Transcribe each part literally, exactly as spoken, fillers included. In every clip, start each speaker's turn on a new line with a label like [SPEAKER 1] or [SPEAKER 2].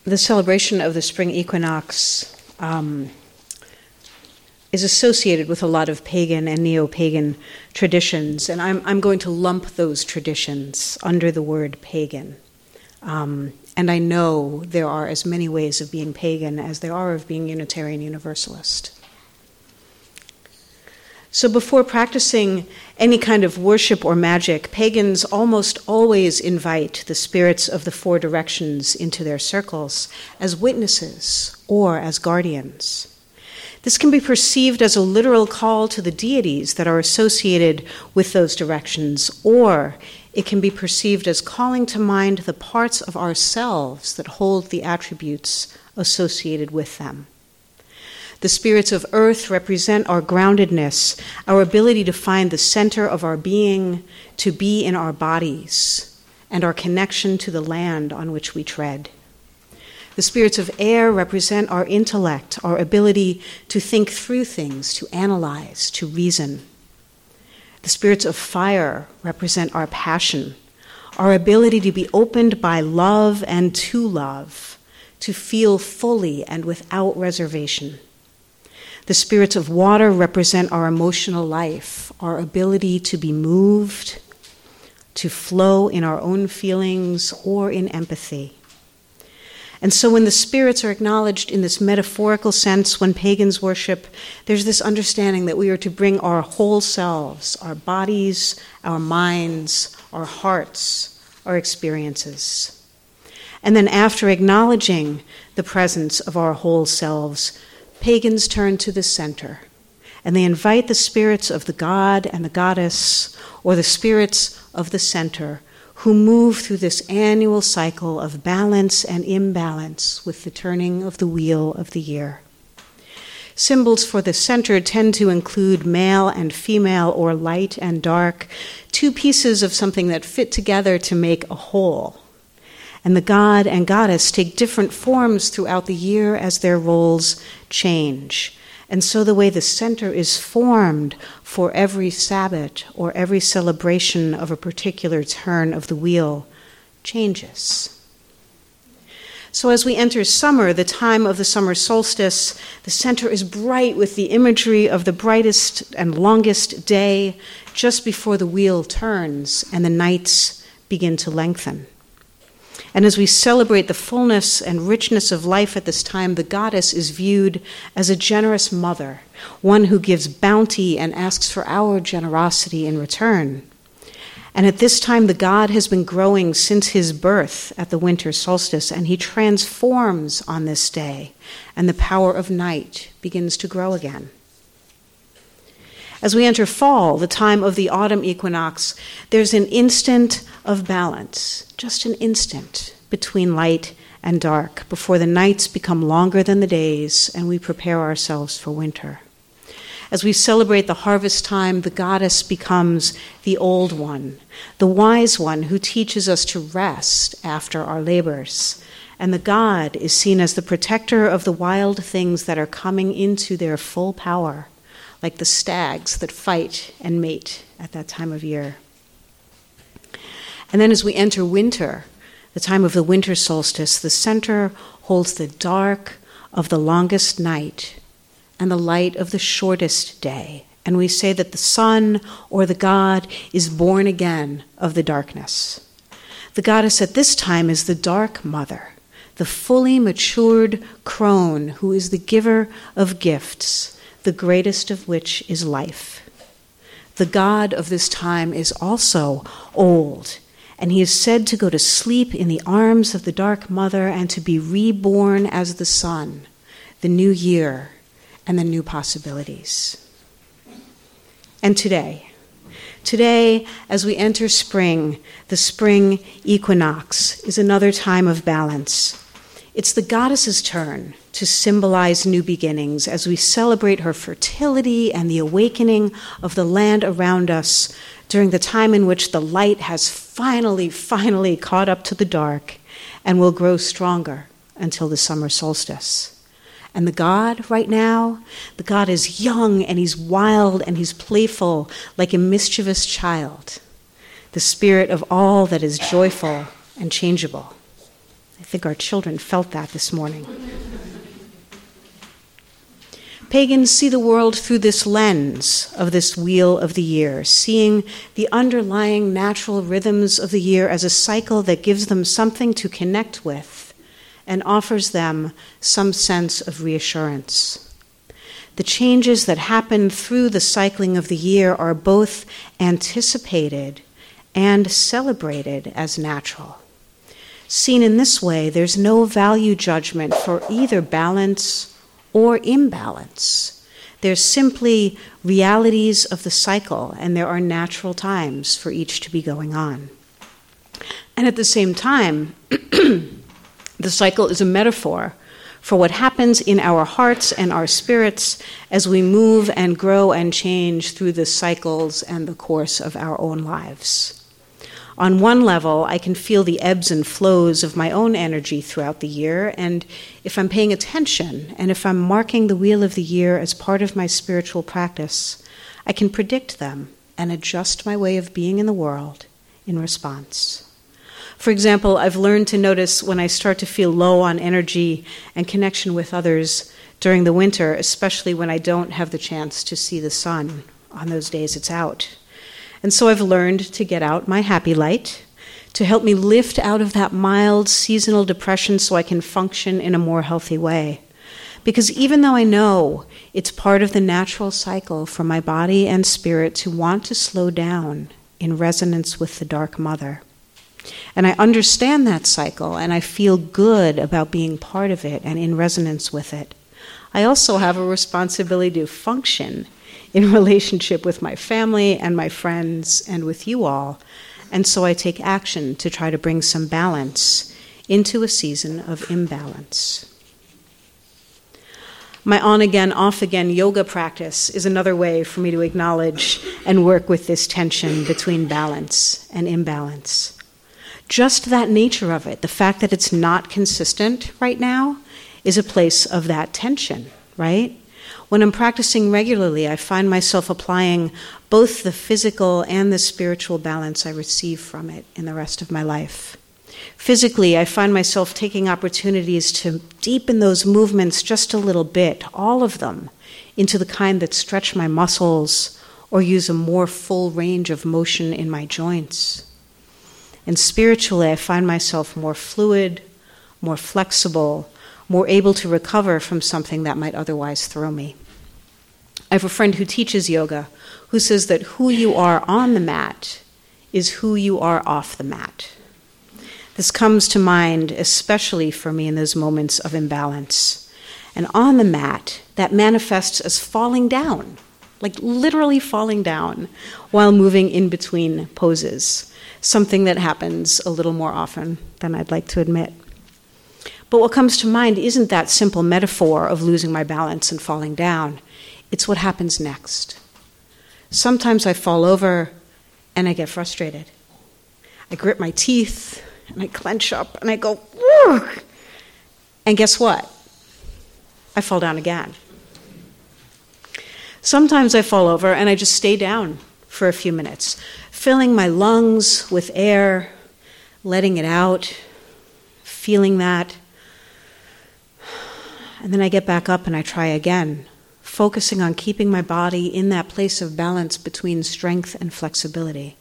[SPEAKER 1] the celebration of the spring equinox um, is associated with a lot of pagan and neo-pagan traditions, and I'm, I'm going to lump those traditions under the word pagan. Um, and I know there are as many ways of being pagan as there are of being Unitarian Universalist. So before practicing any kind of worship or magic, pagans almost always invite the spirits of the four directions into their circles as witnesses or as guardians. This can be perceived as a literal call to the deities that are associated with those directions, or it can be perceived as calling to mind the parts of ourselves that hold the attributes associated with them. The spirits of earth represent our groundedness, our ability to find the center of our being, to be in our bodies, and our connection to the land on which we tread. The spirits of air represent our intellect, our ability to think through things, to analyze, to reason. The spirits of fire represent our passion, our ability to be opened by love and to love, to feel fully and without reservation. The spirits of water represent our emotional life, our ability to be moved, to flow in our own feelings or in empathy. And so when the spirits are acknowledged in this metaphorical sense, when pagans worship, there's this understanding that we are to bring our whole selves, our bodies, our minds, our hearts, our experiences. And then after acknowledging the presence of our whole selves, pagans turn to the center, and they invite the spirits of the god and the goddess, or the spirits of the center, who move through this annual cycle of balance and imbalance with the turning of the wheel of the year. Symbols for the center tend to include male and female, or light and dark, two pieces of something that fit together to make a whole. And the god and goddess take different forms throughout the year as their roles change. And so the way the center is formed for every Sabbath or every celebration of a particular turn of the wheel changes. So as we enter summer, the time of the summer solstice, the center is bright with the imagery of the brightest and longest day just before the wheel turns and the nights begin to lengthen. And as we celebrate the fullness and richness of life at this time, the goddess is viewed as a generous mother, one who gives bounty and asks for our generosity in return. And at this time, the god has been growing since his birth at the winter solstice, and he transforms on this day, and the power of night begins to grow again. As we enter fall, the time of the autumn equinox, there's an instant of balance, just an instant between light and dark, before the nights become longer than the days and we prepare ourselves for winter. As we celebrate the harvest time, the goddess becomes the old one, the wise one who teaches us to rest after our labors. And the god is seen as the protector of the wild things that are coming into their full power, like the stags that fight and mate at that time of year. And then as we enter winter, the time of the winter solstice, the center holds the dark of the longest night and the light of the shortest day. And we say that the sun, or the god, is born again of the darkness. The goddess at this time is the dark mother, the fully matured crone who is the giver of gifts, the greatest of which is life. The god of this time is also old, and he is said to go to sleep in the arms of the dark mother and to be reborn as the sun, the new year, and the new possibilities. And today, today, as we enter spring, the spring equinox is another time of balance. It's the goddess's turn to symbolize new beginnings as we celebrate her fertility and the awakening of the land around us during the time in which the light has finally, finally caught up to the dark and will grow stronger until the summer solstice. And the god right now, the god is young and he's wild and he's playful like a mischievous child, the spirit of all that is joyful and changeable. I think our children felt that this morning. Pagans see the world through this lens of this wheel of the year, seeing the underlying natural rhythms of the year as a cycle that gives them something to connect with and offers them some sense of reassurance. The changes that happen through the cycling of the year are both anticipated and celebrated as natural. Seen in this way, there's no value judgment for either balance or imbalance. There's simply realities of the cycle, and there are natural times for each to be going on. And at the same time, the cycle is a metaphor for what happens in our hearts and our spirits as we move and grow and change through the cycles and the course of our own lives. On one level, I can feel the ebbs and flows of my own energy throughout the year, and if I'm paying attention, and if I'm marking the wheel of the year as part of my spiritual practice, I can predict them and adjust my way of being in the world in response. For example, I've learned to notice when I start to feel low on energy and connection with others during the winter, especially when I don't have the chance to see the sun on those days it's out. And so I've learned to get out my happy light, to help me lift out of that mild seasonal depression so I can function in a more healthy way. Because even though I know it's part of the natural cycle for my body and spirit to want to slow down in resonance with the Dark Mother, and I understand that cycle and I feel good about being part of it and in resonance with it, I also have a responsibility to function in relationship with my family and my friends and with you all. And so I take action to try to bring some balance into a season of imbalance. My on-again, off-again yoga practice is another way for me to acknowledge and work with this tension between balance and imbalance. Just that nature of it, the fact that it's not consistent right now, is a place of that tension, right? When I'm practicing regularly, I find myself applying both the physical and the spiritual balance I receive from it in the rest of my life. Physically, I find myself taking opportunities to deepen those movements just a little bit, all of them, into the kind that stretch my muscles or use a more full range of motion in my joints. And spiritually, I find myself more fluid, more flexible, more able to recover from something that might otherwise throw me. I have a friend who teaches yoga who says that who you are on the mat is who you are off the mat. This comes to mind especially for me in those moments of imbalance. And on the mat, that manifests as falling down, like literally falling down while moving in between poses, something that happens a little more often than I'd like to admit. But what comes to mind isn't that simple metaphor of losing my balance and falling down. It's what happens next. Sometimes I fall over and I get frustrated. I grit my teeth and I clench up and I go, woo! And guess what? I fall down again. Sometimes I fall over and I just stay down for a few minutes, filling my lungs with air, letting it out, feeling that. And then I get back up and I try again, focusing on keeping my body in that place of balance between strength and flexibility.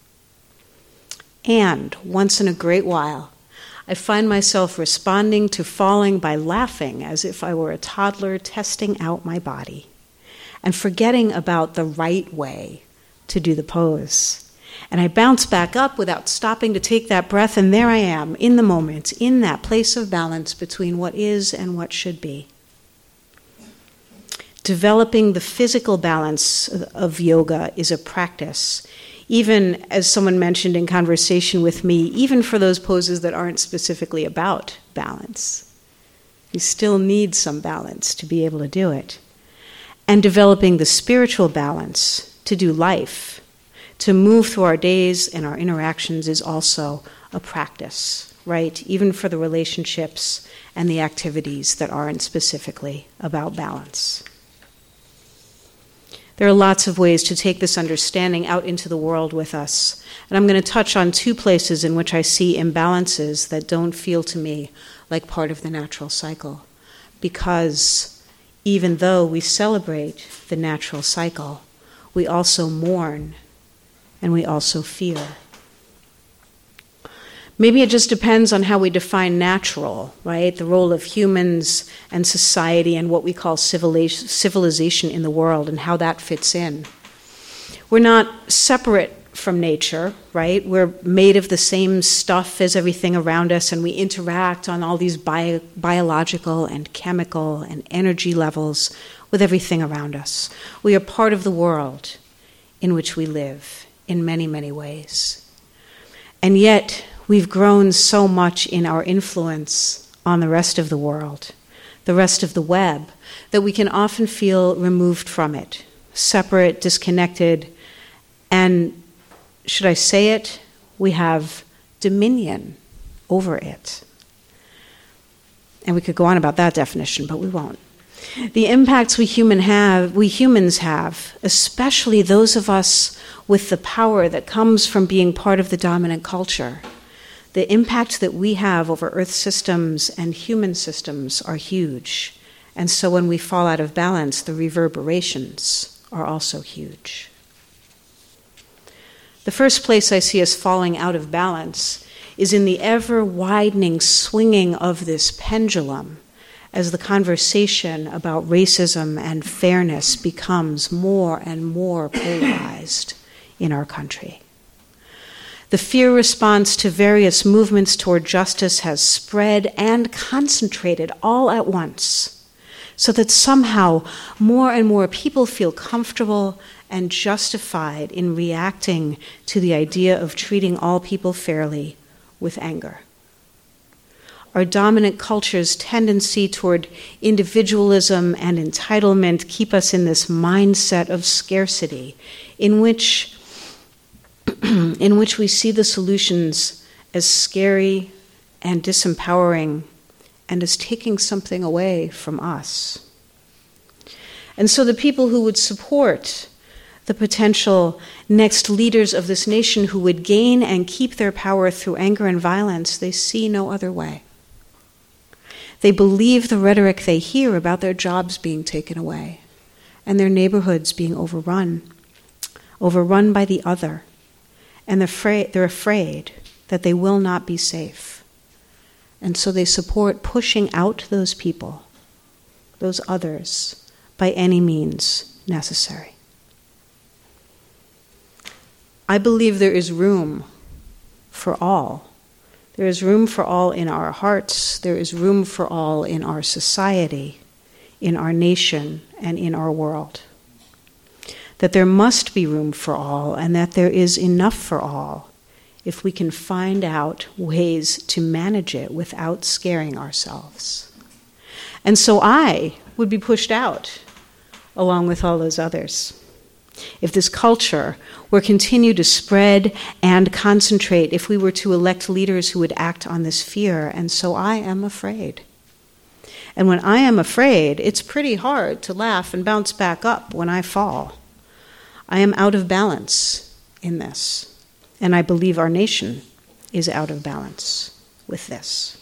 [SPEAKER 1] And once in a great while, I find myself responding to falling by laughing as if I were a toddler testing out my body and forgetting about the right way to do the pose. And I bounce back up without stopping to take that breath, and there I am, in the moment, in that place of balance between what is and what should be. Developing the physical balance of yoga is a practice, even, as someone mentioned in conversation with me, even for those poses that aren't specifically about balance. You still need some balance to be able to do it. And developing the spiritual balance to do life, to move through our days and our interactions, is also a practice, right? Even for the relationships and the activities that aren't specifically about balance. There are lots of ways to take this understanding out into the world with us. And I'm going to touch on two places in which I see imbalances that don't feel to me like part of the natural cycle. Because even though we celebrate the natural cycle, we also mourn and we also fear. Maybe it just depends on how we define natural, right? The role of humans and society and what we call civilization in the world and how that fits in. We're not separate from nature, right? We're made of the same stuff as everything around us, and we interact on all these bio- biological and chemical and energy levels with everything around us. We are part of the world in which we live in many, many ways. And yet, we've grown so much in our influence on the rest of the world, the rest of the web, that we can often feel removed from it, separate, disconnected, and, should I say it, we have dominion over it. And we could go on about that definition, but we won't. The impacts we human have, we humans have, especially those of us with the power that comes from being part of the dominant culture, the impact that we have over Earth systems and human systems are huge. And so when we fall out of balance, the reverberations are also huge. The first place I see us falling out of balance is in the ever-widening swinging of this pendulum as the conversation about racism and fairness becomes more and more polarized in our country. The fear response to various movements toward justice has spread and concentrated all at once, so that somehow more and more people feel comfortable and justified in reacting to the idea of treating all people fairly with anger. Our dominant culture's tendency toward individualism and entitlement keep us in this mindset of scarcity, in which in which we see the solutions as scary and disempowering and as taking something away from us. And so the people who would support the potential next leaders of this nation who would gain and keep their power through anger and violence, they see no other way. They believe the rhetoric they hear about their jobs being taken away and their neighborhoods being overrun, overrun by the other. And they're afraid, they're afraid that they will not be safe. And so they support pushing out those people, those others, by any means necessary. I believe there is room for all. There is room for all in our hearts. There is room for all in our society, in our nation, and in our world. That there must be room for all, and that there is enough for all if we can find out ways to manage it without scaring ourselves. And so I would be pushed out along with all those others. If this culture were to continue to spread and concentrate, if we were to elect leaders who would act on this fear, and so I am afraid. And when I am afraid, it's pretty hard to laugh and bounce back up when I fall. I am out of balance in this, and I believe our nation is out of balance with this.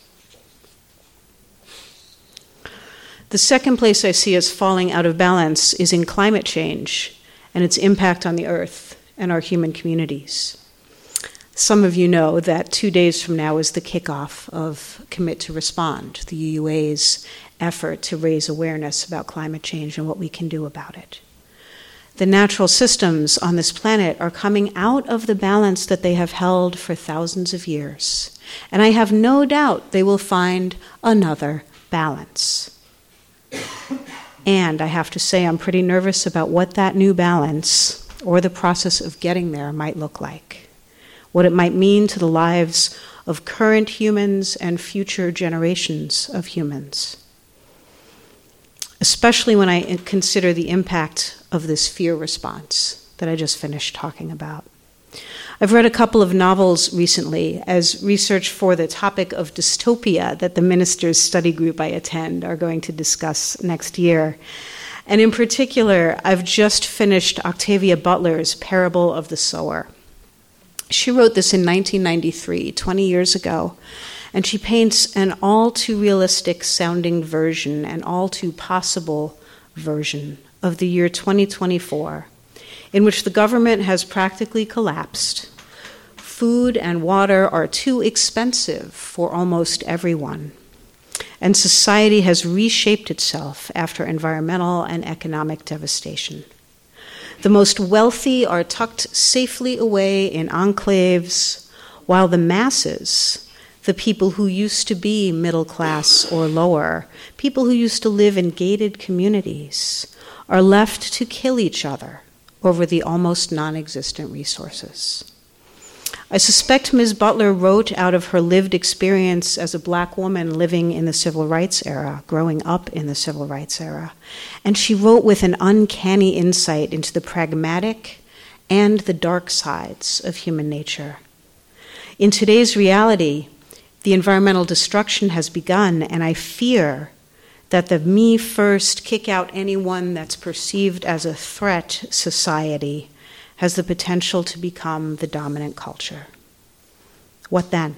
[SPEAKER 1] The second place I see us falling out of balance is in climate change and its impact on the earth and our human communities. Some of you know that two days from now is the kickoff of Commit to Respond, the U U A's effort to raise awareness about climate change and what we can do about it. The natural systems on this planet are coming out of the balance that they have held for thousands of years. And I have no doubt they will find another balance. And I have to say I'm pretty nervous about what that new balance or the process of getting there might look like. What it might mean to the lives of current humans and future generations of humans. Especially when I consider the impact of this fear response that I just finished talking about. I've read a couple of novels recently as research for the topic of dystopia that the ministers' study group I attend are going to discuss next year. And in particular, I've just finished Octavia Butler's Parable of the Sower. She wrote this in nineteen ninety-three, twenty years ago, and she paints an all too realistic sounding version, an all too possible version of the year twenty twenty-four, in which the government has practically collapsed. Food and water are too expensive for almost everyone, and society has reshaped itself after environmental and economic devastation. The most wealthy are tucked safely away in enclaves, while the masses, the people who used to be middle class or lower, people who used to live in gated communities, are left to kill each other over the almost non-existent resources. I suspect Miz Butler wrote out of her lived experience as a black woman living in the civil rights era, growing up in the civil rights era, and she wrote with an uncanny insight into the pragmatic and the dark sides of human nature. In today's reality, the environmental destruction has begun, and I fear that the me first, kick out anyone that's perceived as a threat society has the potential to become the dominant culture. What then?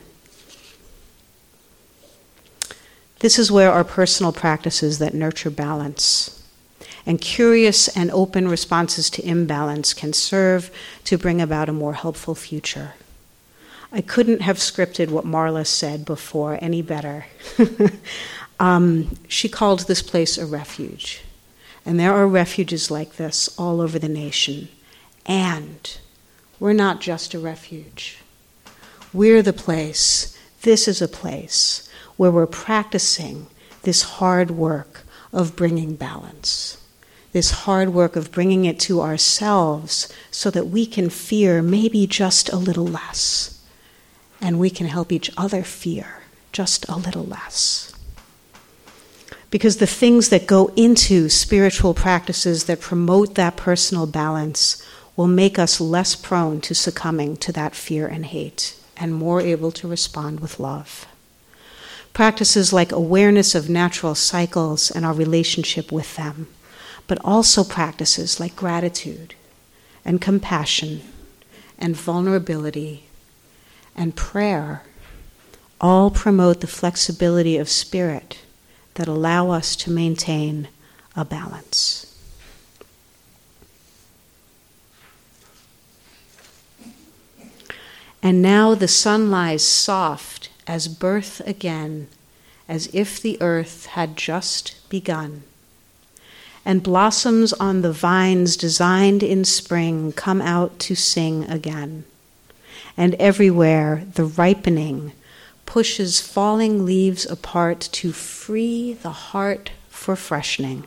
[SPEAKER 1] This is where our personal practices that nurture balance and curious and open responses to imbalance can serve to bring about a more helpful future. I couldn't have scripted what Marla said before any better. um, she called this place a refuge. And there are refuges like this all over the nation. And we're not just a refuge. We're the place, this is a place where we're practicing this hard work of bringing balance, this hard work of bringing it to ourselves so that we can fear maybe just a little less, and we can help each other fear just a little less. Because the things that go into spiritual practices that promote that personal balance will make us less prone to succumbing to that fear and hate, and more able to respond with love. Practices like awareness of natural cycles and our relationship with them, but also practices like gratitude and compassion and vulnerability and prayer all promote the flexibility of spirit that allow us to maintain a balance. And now the sun lies soft as birth again, as if the earth had just begun. And blossoms on the vines designed in spring come out to sing again. And everywhere the ripening pushes falling leaves apart to free the heart for freshening.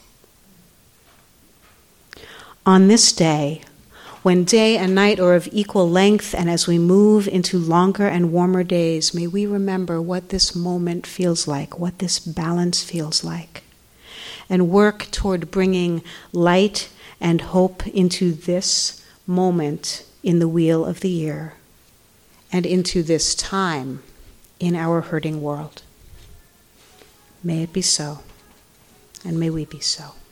[SPEAKER 1] On this day, when day and night are of equal length, and as we move into longer and warmer days, may we remember what this moment feels like, what this balance feels like, and work toward bringing light and hope into this moment in the wheel of the year, and into this time in our hurting world. May it be so, and may we be so.